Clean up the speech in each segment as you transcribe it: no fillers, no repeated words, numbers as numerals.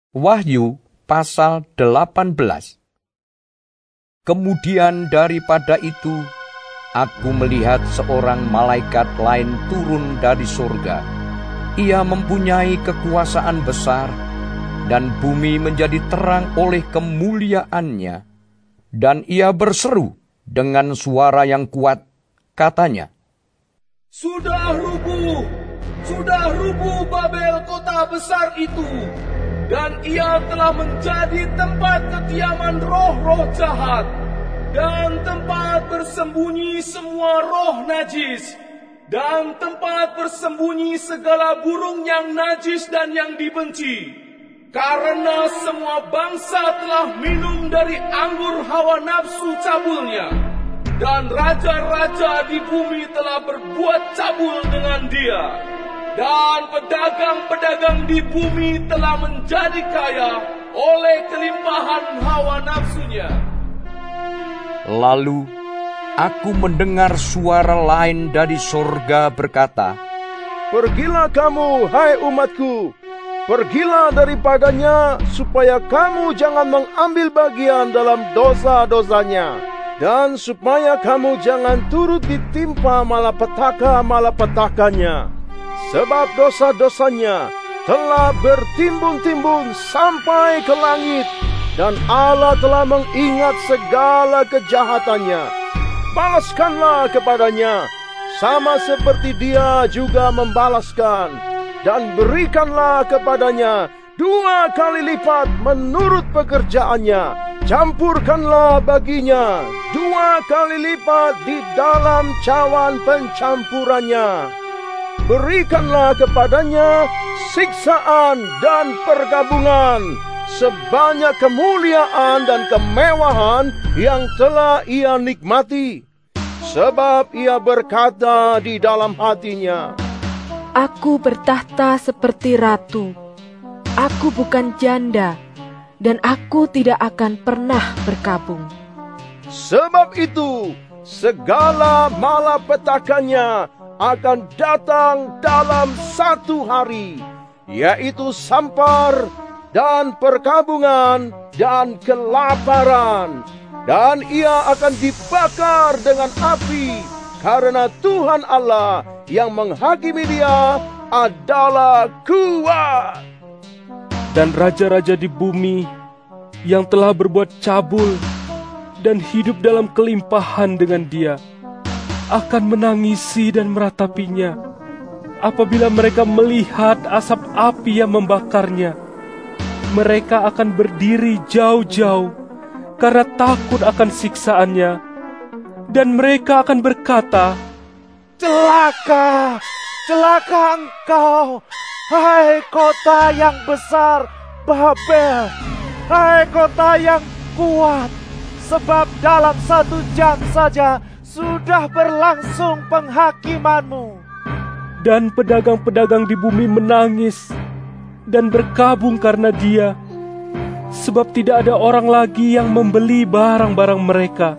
Wahyu pasal 18. Kemudian daripada itu, aku melihat seorang malaikat lain turun dari surga. Ia mempunyai kekuasaan besar, dan bumi menjadi terang oleh kemuliaannya. Dan ia berseru dengan suara yang kuat, katanya, Sudah rubuh Babel kota besar itu, dan ia telah menjadi tempat kediaman roh-roh jahat, dan tempat bersembunyi semua roh najis, dan tempat bersembunyi segala burung yang najis dan yang dibenci. Karena semua bangsa telah minum dari anggur hawa nafsu cabulnya, dan raja-raja di bumi telah berbuat cabul dengan dia, dan pedagang-pedagang di bumi telah menjadi kaya oleh kelimpahan hawa nafsunya. Lalu aku mendengar suara lain dari surga berkata, Pergilah kamu, hai umatku, pergilah daripadanya, supaya kamu jangan mengambil bagian dalam dosa-dosanya, dan supaya kamu jangan turut ditimpa malapetaka-malapetakanya. Sebab dosa-dosanya telah bertimbun-timbun sampai ke langit, dan Allah telah mengingat segala kejahatannya. Balaskanlah kepadanya, sama seperti dia juga membalaskan, dan berikanlah kepadanya 2 kali lipat menurut pekerjaannya. Campurkanlah baginya 2 kali lipat di dalam cawan pencampurannya. Berikanlah kepadanya siksaan dan pergabungan, sebanyak kemuliaan dan kemewahan yang telah ia nikmati. Sebab ia berkata di dalam hatinya, Aku bertahta seperti ratu. Aku bukan janda, dan aku tidak akan pernah berkabung. Sebab itu, segala malapetakannya akan datang dalam 1 hari, yaitu sampar dan perkabungan dan kelaparan. Dan ia akan dibakar dengan api, karena Tuhan Allah yang menghakimi dia adalah kuat. Dan raja-raja di bumi yang telah berbuat cabul dan hidup dalam kelimpahan dengan dia akan menangisi dan meratapinya apabila mereka melihat asap api yang membakarnya. Mereka akan berdiri jauh-jauh karena takut akan siksaannya, dan mereka akan berkata, Celaka, celaka engkau, hai kota yang besar Babel, hai kota yang kuat, sebab dalam 1 jam saja sudah berlangsung penghakimanmu. Dan pedagang-pedagang di bumi menangis dan berkabung karena dia, sebab tidak ada orang lagi yang membeli barang-barang mereka,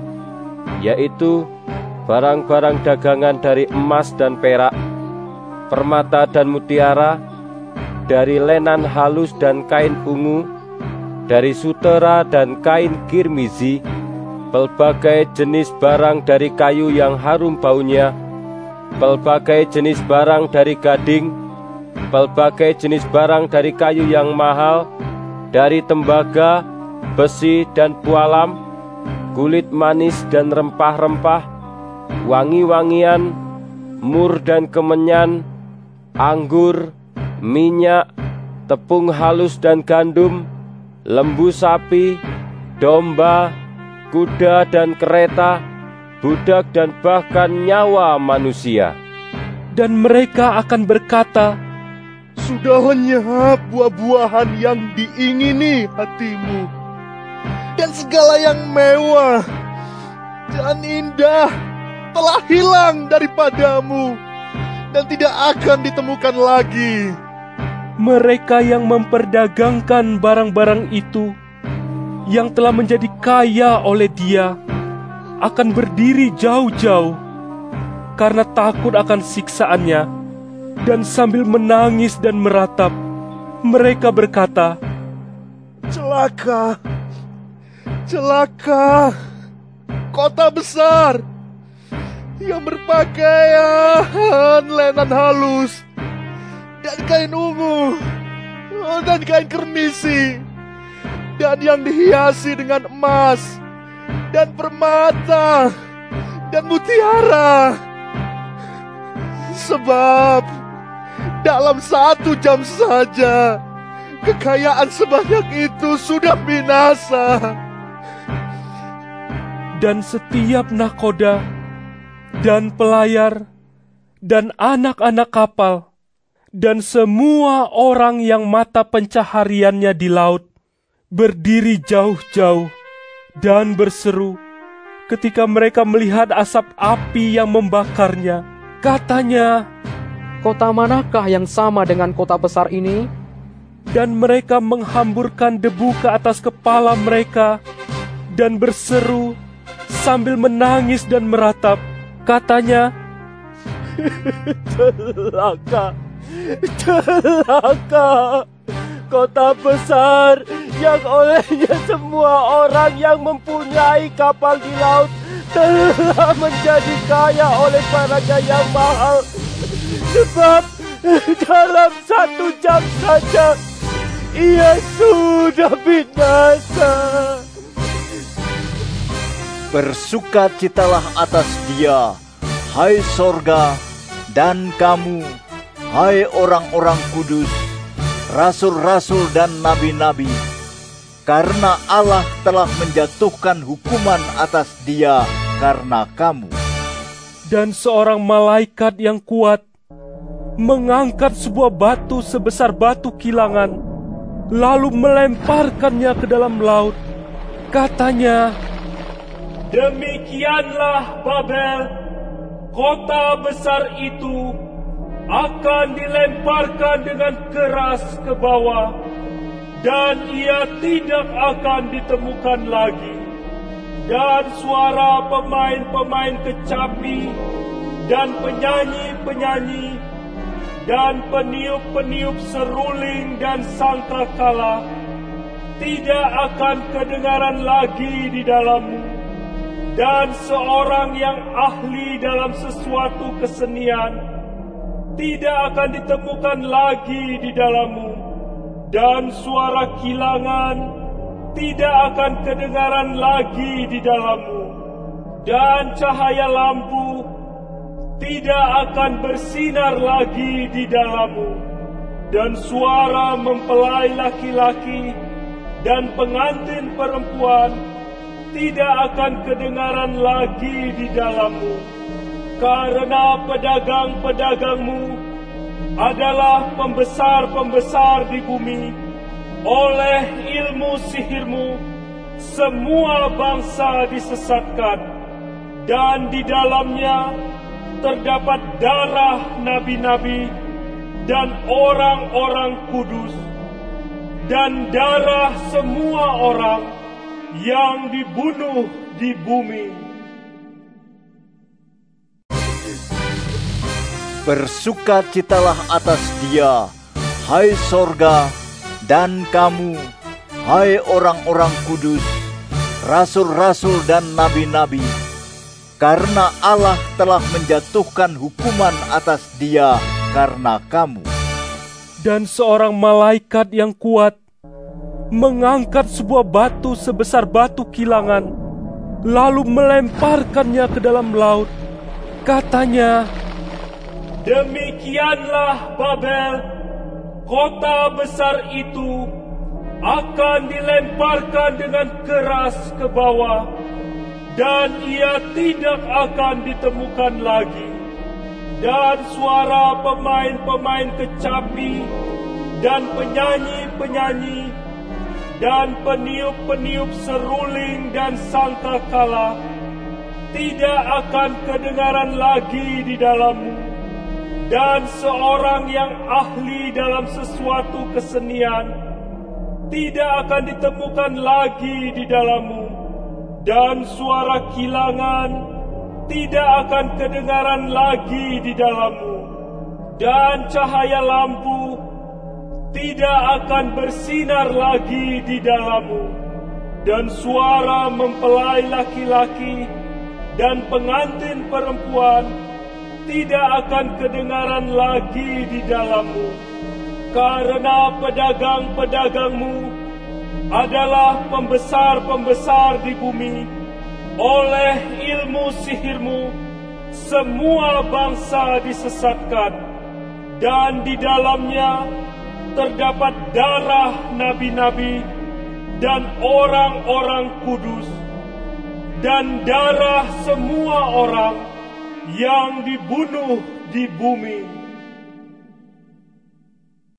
yaitu barang-barang dagangan dari emas dan perak, permata dan mutiara, dari lenan halus dan kain ungu, dari sutera dan kain kirmizi, pelbagai jenis barang dari kayu yang harum baunya, pelbagai jenis barang dari gading, pelbagai jenis barang dari kayu yang mahal, dari tembaga, besi dan pualam, kulit manis dan rempah-rempah, wangi-wangian, mur dan kemenyan, anggur, minyak, tepung halus dan gandum, lembu sapi, domba, kuda dan kereta, budak dan bahkan nyawa manusia. Dan mereka akan berkata, Sudah lenyap buah-buahan yang diingini hatimu, dan segala yang mewah dan indah telah hilang daripadamu, dan tidak akan ditemukan lagi. Mereka yang memperdagangkan barang-barang itu, yang telah menjadi kaya oleh dia, akan berdiri jauh-jauh karena takut akan siksaannya, dan sambil menangis dan meratap, mereka berkata, Celaka, celaka, kota besar yang berpakaian lenan halus dan kain ungu dan kain kermisi dan yang dihiasi dengan emas dan permata dan mutiara. Sebab dalam 1 jam saja kekayaan sebanyak itu sudah binasa. Dan setiap nahkoda dan pelayar dan anak-anak kapal dan semua orang yang mata pencahariannya di laut berdiri jauh-jauh dan berseru ketika mereka melihat asap api yang membakarnya. Katanya, Kota manakah yang sama dengan kota besar ini? dan mereka menghamburkan debu ke atas kepala mereka dan berseru sambil menangis dan meratap. Katanya, Celaka, celaka, kota besar yang olehnya semua orang yang mempunyai kapal di laut telah menjadi kaya oleh barangnya yang mahal. Sebab dalam 1 jam saja ia sudah binasa. Bersukacitalah atas dia, hai sorga, dan kamu, hai orang-orang kudus, rasul-rasul dan nabi-nabi, karena Allah telah menjatuhkan hukuman atas dia karena kamu. dan seorang malaikat yang kuat mengangkat sebuah batu sebesar batu kilangan, lalu melemparkannya ke dalam laut. Katanya, Demikianlah Babel, kota besar itu akan dilemparkan dengan keras ke bawah, dan ia tidak akan ditemukan lagi. Dan suara pemain-pemain kecapi dan penyanyi-penyanyi dan peniup-peniup seruling dan sangkakala tidak akan kedengaran lagi di dalammu. Dan seorang yang ahli dalam sesuatu kesenian tidak akan ditemukan lagi di dalammu. Dan suara kilangan tidak akan kedengaran lagi di dalammu. Dan cahaya lampu tidak akan bersinar lagi di dalammu. Dan suara mempelai laki-laki dan pengantin perempuan tidak akan kedengaran lagi di dalammu. Karena pedagang-pedagangmu adalah pembesar-pembesar di bumi. Oleh ilmu sihirmu, semua bangsa disesatkan, dan di dalamnya terdapat darah nabi-nabi dan orang-orang kudus, dan darah semua orang yang dibunuh di bumi. Bersukacitalah atas dia, hai sorga, dan kamu, hai orang-orang kudus, rasul-rasul dan nabi-nabi, karena Allah telah menjatuhkan hukuman atas dia karena kamu. dan seorang malaikat yang kuat mengangkat sebuah batu sebesar batu kilangan, lalu melemparkannya ke dalam laut. Katanya, Demikianlah Babel, kota besar itu akan dilemparkan dengan keras ke bawah, dan ia tidak akan ditemukan lagi. Dan suara pemain-pemain kecapi dan penyanyi-penyanyi dan peniup-peniup seruling dan sangkakala tidak akan kedengaran lagi di dalammu. Dan seorang yang ahli dalam sesuatu kesenian tidak akan ditemukan lagi di dalammu. Dan suara kilangan tidak akan kedengaran lagi di dalammu. Dan cahaya lampu tidak akan bersinar lagi di dalammu, dan suara mempelai laki-laki dan pengantin perempuan tidak akan kedengaran lagi di dalammu, karena pedagang-pedagangmu adalah pembesar-pembesar di bumi. Oleh ilmu sihirmu, semua bangsa disesatkan, dan di dalamnya terdapat darah nabi-nabi dan orang-orang kudus, dan darah semua orang yang dibunuh di bumi.